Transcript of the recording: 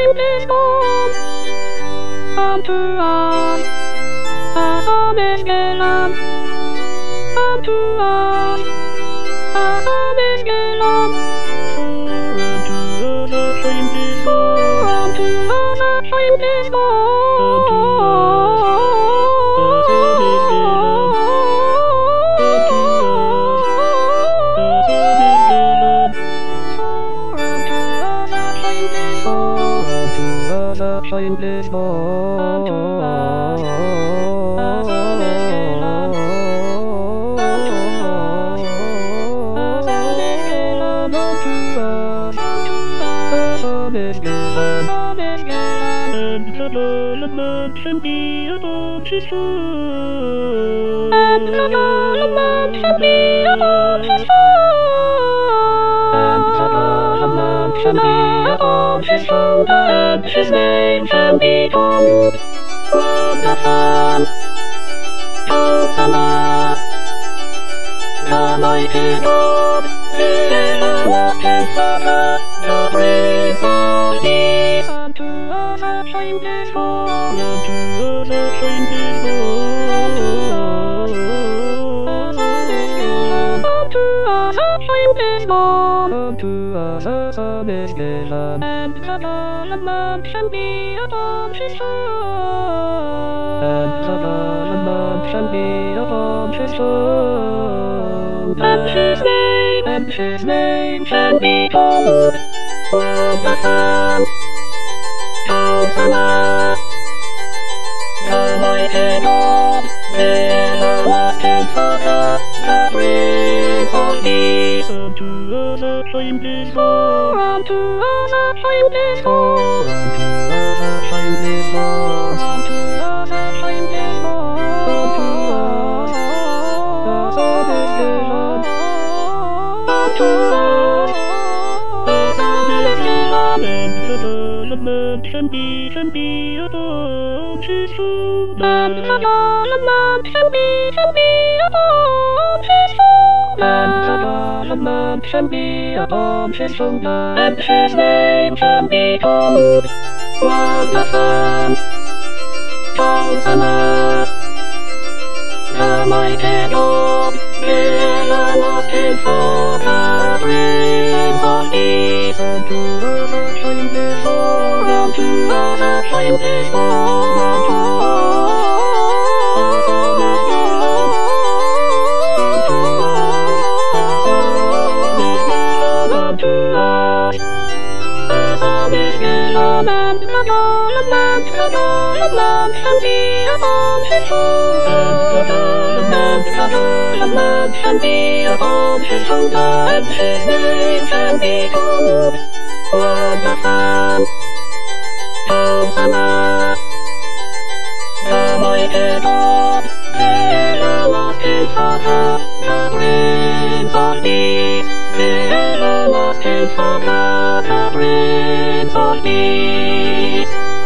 flame is born. Unto us, a son is given. Unto us, a son is given. For unto us a child is born. Unto us a child is born. Child is born. Unto us, a son is given. Unto us, a son is given. Unto us, a son is given. And the Lord shall be above his throne. And the Lord shall be above his throne. And the Lord shall be above his throne. And his name shall be called Wonderful Counselor, the mighty God, the everlasting Father, the Prince of Peace. Unto us a child is born. Unto us a child is born. Unto us a son is given. Unto us a child is born. Unto us a son is given. And the Lord shall be above his throne. And the Lord shall be above his throne. And his name shall be called Wonderful Counselor, the mighty God, the everlasting Father, the Prince of Peace. Unto us a child is born. Unto us a child is born. Unto us a child is born. Unto us a child is born. Unto us a son is given. Unto us a son is given. And the Lord shall be above his throne. And the Lord shall be above his throne. And the Lord shall be above his throne. And his name shall be called Wonderful Counselor, the mighty God, the everlasting Father, Prince of Peace. Unto us a child is born. Unto us a child is born. Unto us a son is given. Unto us a son is given. And the Lord shall be above his throne. And the Lord shall be above his throne. And his name shall be called Wonderful Counselor, the mighty God, the everlasting Father, the Prince of Peace, the everlasting Father, the Prince of Peace.